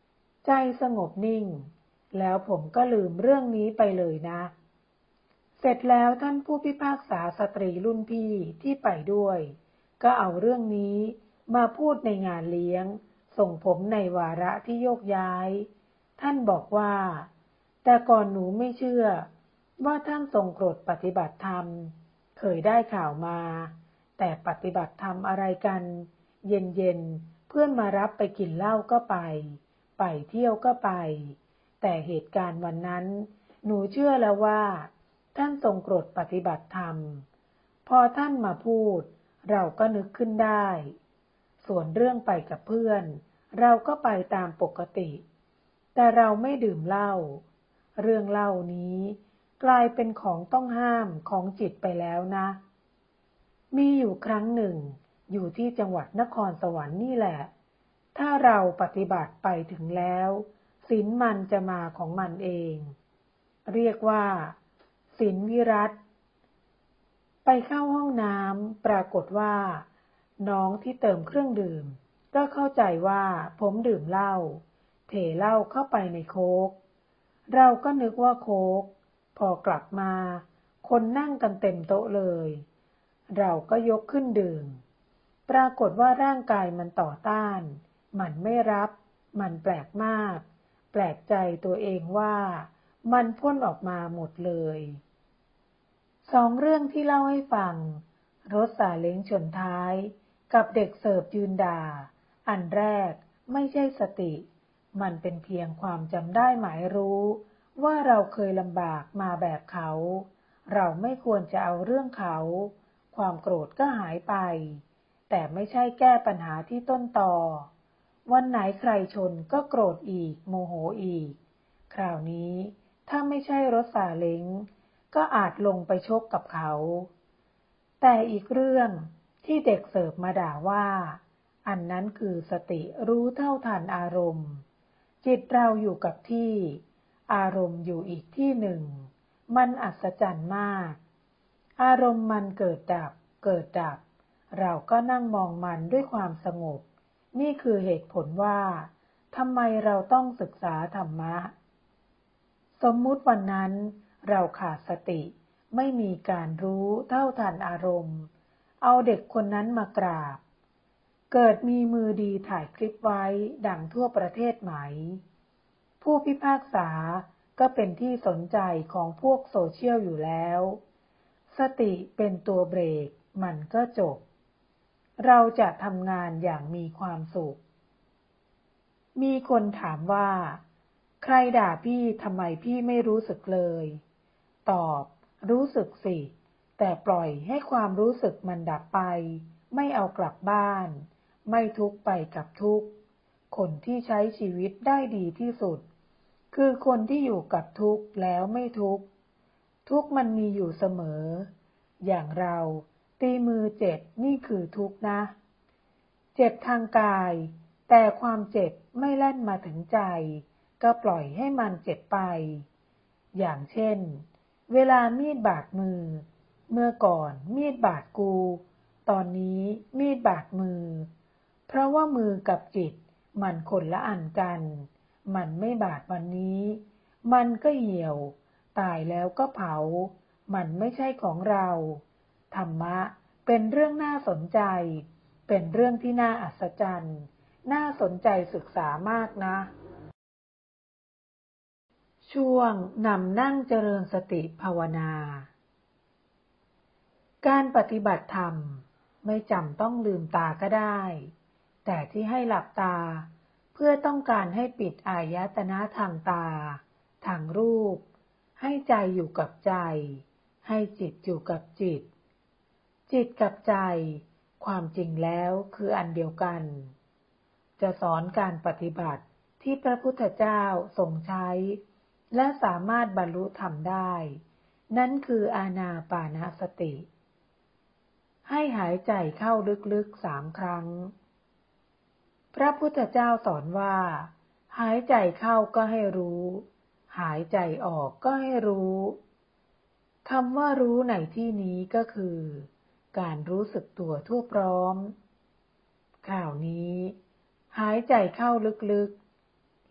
Speaker 1: ใจสงบนิ่งแล้วผมก็ลืมเรื่องนี้ไปเลยนะเสร็จแล้วท่านผู้พิพากษาสตรีรุ่นพี่ที่ไปด้วยก็เอาเรื่องนี้มาพูดในงานเลี้ยงส่งผมในวาระที่โยกย้ายท่านบอกว่าแต่ก่อนหนูไม่เชื่อว่าท่านทรงโปรดปฏิบัติธรรมเคยได้ข่าวมาแต่ปฏิบัติธรรมอะไรกันเย็นๆเพื่อนมารับไปกินเหล้าก็ไปเที่ยวก็ไปแต่เหตุการณ์วันนั้นหนูเชื่อแล้วว่าท่านทรงโปรดปฏิบัติธรรมพอท่านมาพูดเราก็นึกขึ้นได้ส่วนเรื่องไปกับเพื่อนเราก็ไปตามปกติแต่เราไม่ดื่มเหล้าเรื่องเหล้านี้กลายเป็นของต้องห้ามของจิตไปแล้วนะมีอยู่ครั้งหนึ่งอยู่ที่จังหวัดนครสวรรค์นี่แหละถ้าเราปฏิบัติไปถึงแล้วศีลมันจะมาของมันเองเรียกว่าศีลวิรัติไปเข้าห้องน้ำปรากฏว่าน้องที่เติมเครื่องดื่มก็เข้าใจว่าผมดื่มเหล้าเทเหล้าเข้าไปในโค้กเราก็นึกว่าโค้กพอกลับมาคนนั่งกันเต็มโต๊ะเลยเราก็ยกขึ้นดื่มปรากฏว่าร่างกายมันต่อต้านมันไม่รับมันแปลกมากแปลกใจตัวเองว่ามันพ่นออกมาหมดเลยสองเรื่องที่เล่าให้ฟังรถซาเล้งชนท้ายกับเด็กเสิร์ฟยืนด่าอันแรกไม่ใช่สติมันเป็นเพียงความจำได้หมายรู้ว่าเราเคยลำบากมาแบบเขาเราไม่ควรจะเอาเรื่องเขาความโกรธก็หายไปแต่ไม่ใช่แก้ปัญหาที่ต้นตอวันไหนใครชนก็โกรธอีกโมโหอีกคราวนี้ถ้าไม่ใช่รถซาเล้งก็อาจลงไปชกกับเขาแต่อีกเรื่องที่เด็กเสิร์ฟมาด่าว่าอันนั้นคือสติรู้เท่าทันอารมณ์จิตเราอยู่กับที่อารมณ์อยู่อีกที่หนึ่งมันอัศจรรย์มากอารมณ์มันเกิดดับเราก็นั่งมองมันด้วยความสงบนี่คือเหตุผลว่าทำไมเราต้องศึกษาธรรมะสมมุติวันนั้นเราขาดสติไม่มีการรู้เท่าทันอารมณ์เอาเด็กคนนั้นมากราบเกิดมีมือดีถ่ายคลิปไว้ดังทั่วประเทศไหมผู้พิพากษาก็เป็นที่สนใจของพวกโซเชียลอยู่แล้วสติเป็นตัวเบรกมันก็จบเราจะทำงานอย่างมีความสุขมีคนถามว่าใครด่าพี่ทำไมพี่ไม่รู้สึกเลยตอบรู้สึกสิแต่ปล่อยให้ความรู้สึกมันดับไปไม่เอากลับบ้านไม่ทุกข์ไปกับทุกข์คนที่ใช้ชีวิตได้ดีที่สุดคือคนที่อยู่กับทุกข์แล้วไม่ทุกข์ทุกข์มันมีอยู่เสมออย่างเราตีมือเจ็บนี่คือทุกข์นะเจ็บทางกายแต่ความเจ็บไม่แล่นมาถึงใจก็ปล่อยให้มันเจ็บไปอย่างเช่นเวลามีดบาดมือเมื่อก่อนมีดบาดกูตอนนี้มีดบาดมือเพราะว่ามือกับจิตมันคนละอันกันมันไม่บาดวันนี้มันก็เหี่ยวตายแล้วก็เผามันไม่ใช่ของเราธรรมะเป็นเรื่องน่าสนใจเป็นเรื่องที่น่าอัศจรรย์น่าสนใจศึกษามากนะช่วงนำนั่งเจริญสติภาวนาการปฏิบัติธรรมไม่จำต้องลืมตาก็ได้แต่ที่ให้หลับตาเพื่อต้องการให้ปิดอายตนะทางตาทางรูปให้ใจอยู่กับใจให้จิตอยู่กับจิตจิตกับใจความจริงแล้วคืออันเดียวกันจะสอนการปฏิบัติที่พระพุทธเจ้าทรงใช้และสามารถบรรลุธรรมได้นั่นคืออานาปานสติให้หายใจเข้าลึกๆ3 ครั้งพระพุทธเจ้าสอนว่าหายใจเข้าก็ให้รู้หายใจออกก็ให้รู้คำว่ารู้ในที่นี้ก็คือการรู้สึกตัวทั่วพร้อมคราวนี้หายใจเข้าลึก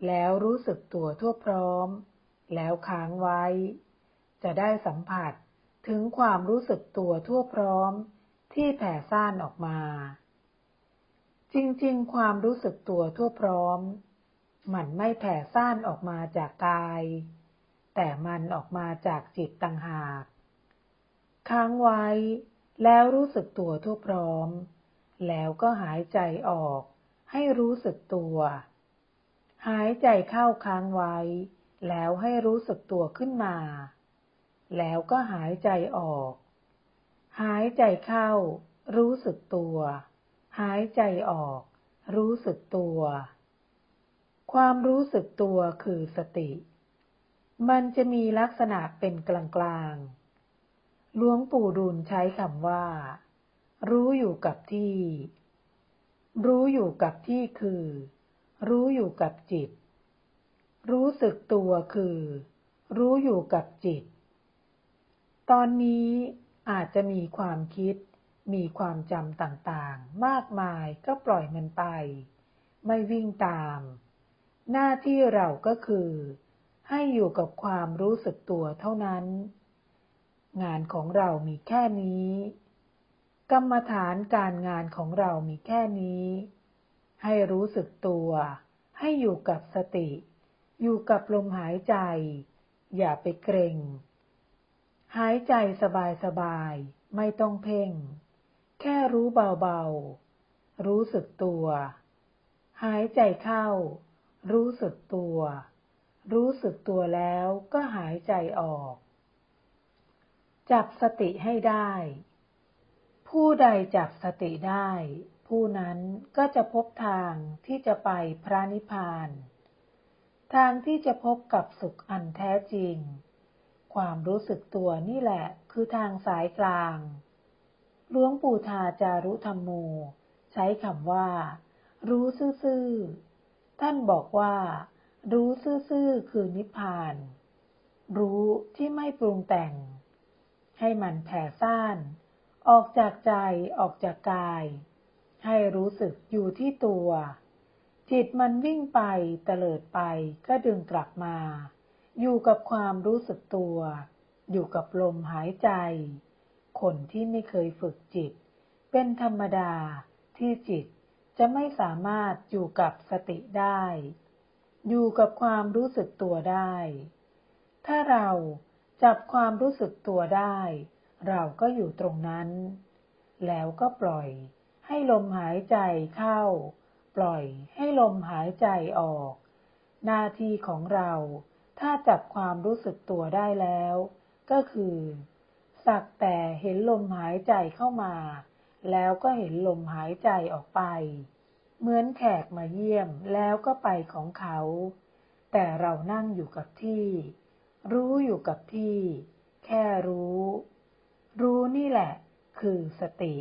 Speaker 1: แล้วรู้สึกตัวทั่วพร้อมแล้วค้างไว้จะได้สัมผัสถึงความรู้สึกตัวทั่วพร้อมที่แผ่ซ่านออกมาจริงๆความรู้สึกตัวทั่วพร้อมมันไม่แผ่ซ่านออกมาจากกายแต่มันออกมาจากจิตต่างหากค้างไว้แล้วรู้สึกตัวทั่วพร้อมแล้วก็หายใจออกให้รู้สึกตัวหายใจเข้าค้างไว้แล้วให้รู้สึกตัวขึ้นมาแล้วก็หายใจออกหายใจเข้ารู้สึกตัวหายใจออกรู้สึกตัวความรู้สึกตัวคือสติมันจะมีลักษณะเป็นกลางๆหลวงปู่ดูลย์ใช้คำว่ารู้อยู่กับที่รู้อยู่กับที่คือรู้อยู่กับจิตรู้สึกตัวคือรู้อยู่กับจิตตอนนี้อาจจะมีความคิดมีความจำต่างๆมากมายก็ปล่อยมันไปไม่วิ่งตามหน้าที่เราก็คือให้อยู่กับความรู้สึกตัวเท่านั้นงานของเรามีแค่นี้กรรมฐานการงานของเรามีแค่นี้ให้รู้สึกตัวให้อยู่กับสติอยู่กับลมหายใจอย่าไปเกร็งหายใจสบายๆไม่ต้องเพ่งแค่รู้เบาๆรู้สึกตัวหายใจเข้ารู้สึกตัวรู้สึกตัวแล้วก็หายใจออกจับสติให้ได้ผู้ใดจับสติได้ผู้นั้นก็จะพบทางที่จะไปพระนิพพานทางที่จะพบกับสุขอันแท้จริงความรู้สึกตัวนี่แหละคือทางสายกลางหลวงปู่ทาจารุธรรมโมใช้คำว่ารู้ซื่อๆท่านบอกว่ารู้ซื่อๆคือนิพพานรู้ที่ไม่ปรุงแต่งให้มันแผ่ซ่านออกจากใจออกจากกายให้รู้สึกอยู่ที่ตัวจิตมันวิ่งไปเตลิดไปก็ดึงกลับมาอยู่กับความรู้สึกตัวอยู่กับลมหายใจคนที่ไม่เคยฝึกจิตเป็นธรรมดาที่จิตจะไม่สามารถอยู่กับสติได้อยู่กับความรู้สึกตัวได้ถ้าเราจับความรู้สึกตัวได้เราก็อยู่ตรงนั้นแล้วก็ปล่อยให้ลมหายใจเข้าปล่อยให้ลมหายใจออกหน้าที่ของเราถ้าจับความรู้สึกตัวได้แล้วก็คือสักแต่เห็นลมหายใจเข้ามาแล้วก็เห็นลมหายใจออกไปเหมือนแขกมาเยี่ยมแล้วก็ไปของเขาแต่เรานั่งอยู่กับที่รู้อยู่กับที่แค่รู้นี่แหละคือสติ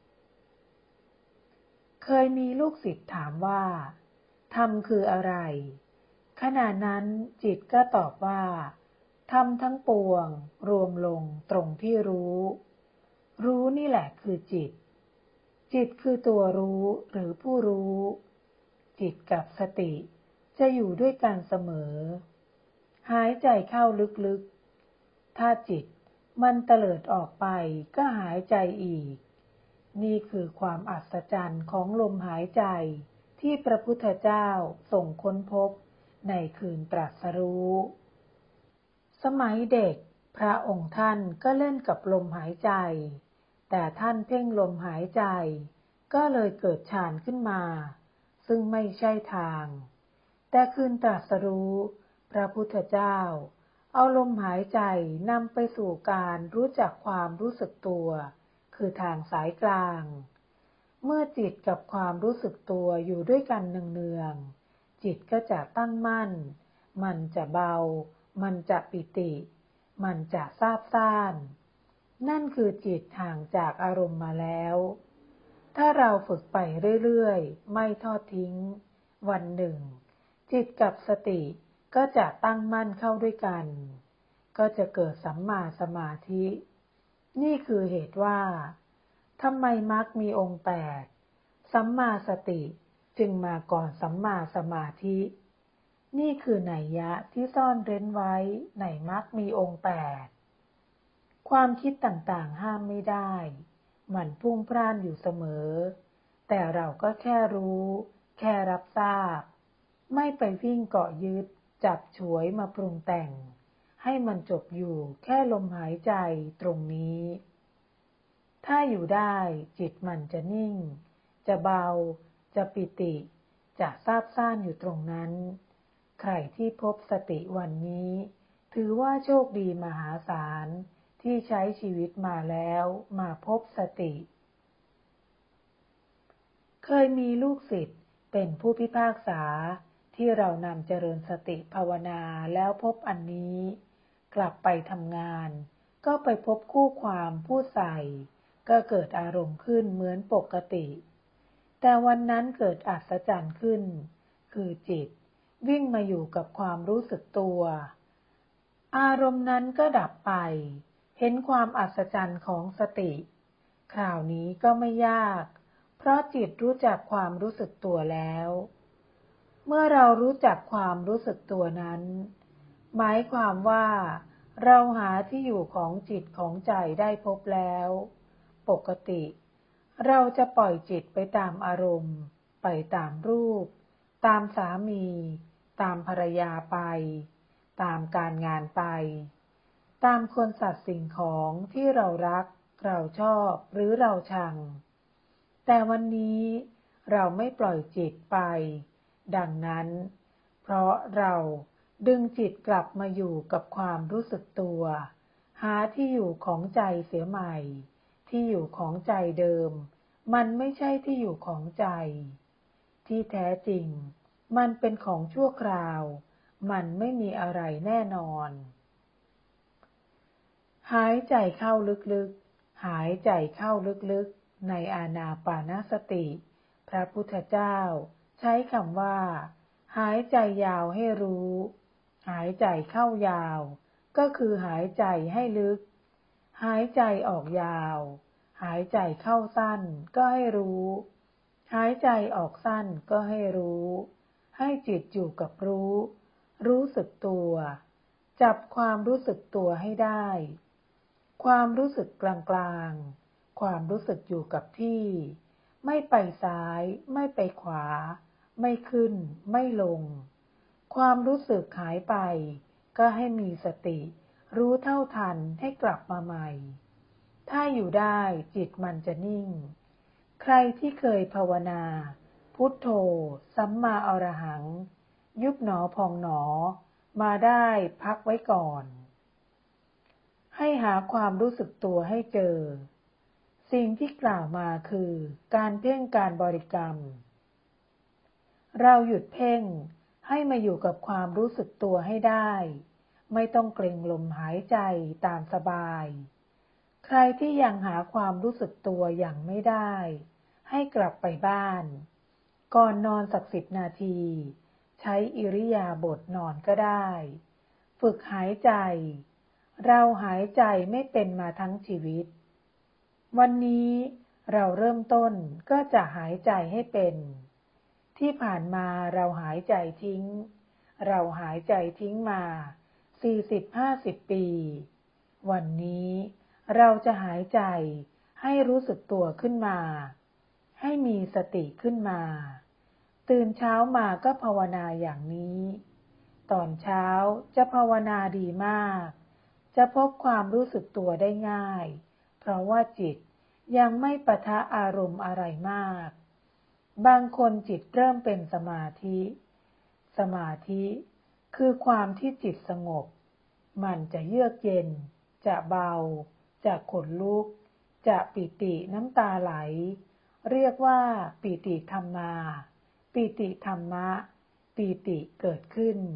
Speaker 1: เคยมีลูกศิษย์ถามว่าธรรมคืออะไรขณะนั้นจิตก็ตอบว่าธรรมทั้งปวงรวมลงตรงที่รู้นี่แหละคือจิตคือตัวรู้หรือผู้รู้จิตกับสติจะอยู่ด้วยกันเสมอหายใจเข้าลึกๆถ้าจิตมันเตลิดออกไปก็หายใจอีกนี่คือความอัศจรรย์ของลมหายใจที่พระพุทธเจ้าทรงค้นพบในคืนตรัสรู้สมัยเด็กพระองค์ท่านก็เล่นกับลมหายใจแต่ท่านเพ่งลมหายใจก็เลยเกิดฌานขึ้นมาซึ่งไม่ใช่ทางแต่คืนตรัสรู้พระพุทธเจ้าเอาลมหายใจนำไปสู่การรู้จักความรู้สึกตัวคือทางสายกลางเมื่อจิตกับความรู้สึกตัวอยู่ด้วยกันเนืองๆจิตก็จะตั้งมั่นมันจะเบามันจะปิติมันจะซาบซ่านนั่นคือจิตห่างจากอารมณ์มาแล้วถ้าเราฝึกไปเรื่อยๆไม่ทอดทิ้งวันหนึ่งจิตกับสติก็จะตั้งมั่นเข้าด้วยกันก็จะเกิดสัมมาสมาธินี่คือเหตุว่าทำไมมรรคมีองค์8สัมมาสติจึงมาก่อนสัมมาสมาธินี่คือนัยยะที่ซ่อนเร้นไว้ในมรรคมีองค์ 8ความคิดต่างๆห้ามไม่ได้มันพุ่งพล่านอยู่เสมอแต่เราก็แค่รู้แค่รับทราบไม่ไปวิ่งเกาะยึดจับฉวยมาปรุงแต่งให้มันจบอยู่แค่ลมหายใจตรงนี้ถ้าอยู่ได้จิตมันจะนิ่งจะเบาจะปิติจะซาบซ่านอยู่ตรงนั้นใครที่พบสติวันนี้ถือว่าโชคดีมหาศาลที่ใช้ชีวิตมาแล้วมาพบสติเคยมีลูกศิษย์เป็นผู้พิพากษาที่เรานำเจริญสติภาวนาแล้วพบอันนี้กลับไปทำงานก็ไปพบคู่ความพูดใส่ก็เกิดอารมณ์ขึ้นเหมือนปกติแต่วันนั้นเกิดอัศจรรย์ขึ้นคือจิตวิ่งมาอยู่กับความรู้สึกตัวอารมณ์นั้นก็ดับไปเห็นความอัศจรรย์ของสติคราวนี้ก็ไม่ยากเพราะจิตรู้จักความรู้สึกตัวแล้วเมื่อเรารู้จักความรู้สึกตัวนั้นหมายความว่าเราหาที่อยู่ของจิตของใจได้พบแล้วปกติเราจะปล่อยจิตไปตามอารมณ์ไปตามรูปตามสามีตามภรรยาไปตามการงานไปตามคนสัตว์สิ่งของที่เรารักเราชอบหรือเราชังแต่วันนี้เราไม่ปล่อยจิตไปดังนั้นเพราะเราดึงจิตกลับมาอยู่กับความรู้สึกตัวหาที่อยู่ของใจเสียใหม่ที่อยู่ของใจเดิมมันไม่ใช่ที่อยู่ของใจที่แท้จริงมันเป็นของชั่วคราวมันไม่มีอะไรแน่นอนหายใจเข้าลึกๆหายใจเข้าลึกๆในอานาปานสติพระพุทธเจ้าใช้คำว่าหายใจยาวให้รู้หายใจเข้ายาวก็คือหายใจให้ลึกหายใจออกยาวหายใจเข้าสั้นก็ให้รู้หายใจออกสั้นก็ให้รู้ให้จิตอยู่กับรู้สึกตัวจับความรู้สึกตัวให้ได้ความรู้สึกกลางๆความรู้สึกอยู่กับที่ไม่ไปซ้ายไม่ไปขวาไม่ขึ้นไม่ลงความรู้สึกหายไปก็ให้มีสติรู้เท่าทันให้กลับมาใหม่ถ้าอยู่ได้จิตมันจะนิ่งใครที่เคยภาวนาพุทโธสัมมาอรหังยุบหนอพองหนอมาได้พักไว้ก่อนให้หาความรู้สึกตัวให้เจอสิ่งที่กล่าวมาคือการเพ่งการบริกรรมเราหยุดเพ่งให้มาอยู่กับความรู้สึกตัวให้ได้ไม่ต้องเกร็งลมหายใจตามสบายใครที่ยังหาความรู้สึกตัวอย่างไม่ได้ให้กลับไปบ้านก่อนนอนสัก10 นาทีใช้อิริยาบถนอนก็ได้ฝึกหายใจเราหายใจไม่เป็นมาทั้งชีวิตวันนี้เราเริ่มต้นก็จะหายใจให้เป็นที่ผ่านมาเราหายใจทิ้งเราหายใจทิ้งมา40-50 ปีวันนี้เราจะหายใจให้รู้สึกตัวขึ้นมาให้มีสติขึ้นมาตื่นเช้ามาก็ภาวนาอย่างนี้ตอนเช้าจะภาวนาดีมากจะพบความรู้สึกตัวได้ง่ายเพราะว่าจิตยังไม่ปะทะอารมณ์อะไรมากบางคนจิตเริ่มเป็นสมาธิคือความที่จิตสงบมันจะเยือกเย็นจะเบาจะขนลุกจะปิติน้ำตาไหลเรียกว่าปิติธรรมาปิติธรรมะปิติเกิดขึ้น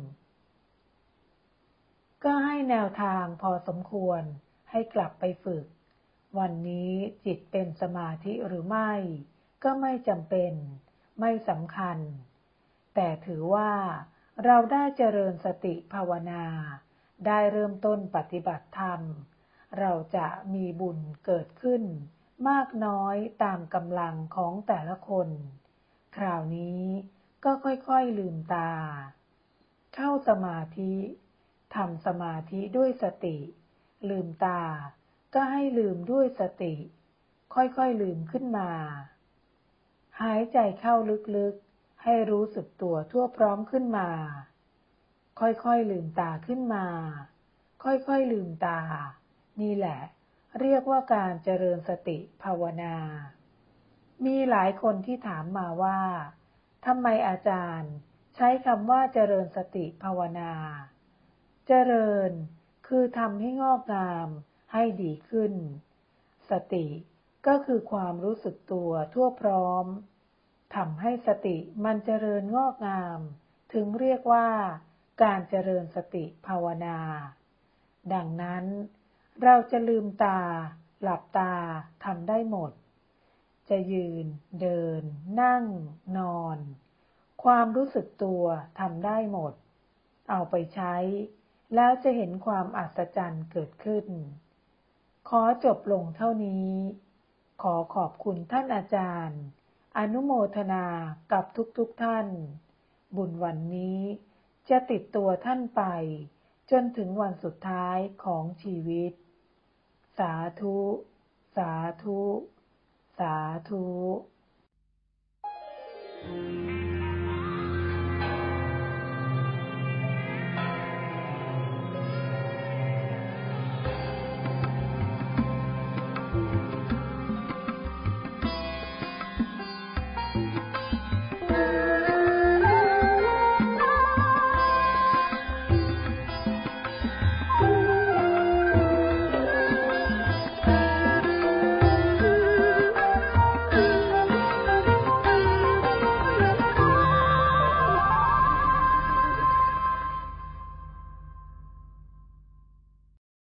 Speaker 1: ก็ให้แนวทางพอสมควรให้กลับไปฝึกวันนี้จิตเป็นสมาธิหรือไม่ก็ไม่จำเป็นไม่สำคัญแต่ถือว่าเราได้เจริญสติภาวนาได้เริ่มต้นปฏิบัติธรรมเราจะมีบุญเกิดขึ้นมากน้อยตามกำลังของแต่ละคนคราวนี้ก็ค่อยๆลืมตาเข้าสมาธิทำสมาธิด้วยสติลืมตาก็ให้ลืมด้วยสติค่อยๆลืมขึ้นมาหายใจเข้าลึกๆให้รู้สึกตัวทั่วพร้อมขึ้นมาค่อยๆลืมตาขึ้นมาค่อยๆลืมตานี่แหละเรียกว่าการเจริญสติภาวนามีหลายคนที่ถามมาว่าทำไมอาจารย์ใช้คำว่าเจริญสติภาวนาเจริญคือทำให้งอกงามให้ดีขึ้นสติก็คือความรู้สึกตัวทั่วพร้อมทำให้สติมันเจริญงอกงามถึงเรียกว่าการเจริญสติภาวนาดังนั้นเราจะลืมตาหลับตาทำได้หมดจะยืนเดินนั่งนอนความรู้สึกตัวทำได้หมดเอาไปใช้แล้วจะเห็นความอัศจรรย์เกิดขึ้นขอจบลงเท่านี้ขอขอบคุณท่านอาจารย์อนุโมทนากับทุกท่านบุญวันนี้จะติดตัวท่านไปจนถึงวันสุดท้ายของชีวิตสาธุสาธุสาธุ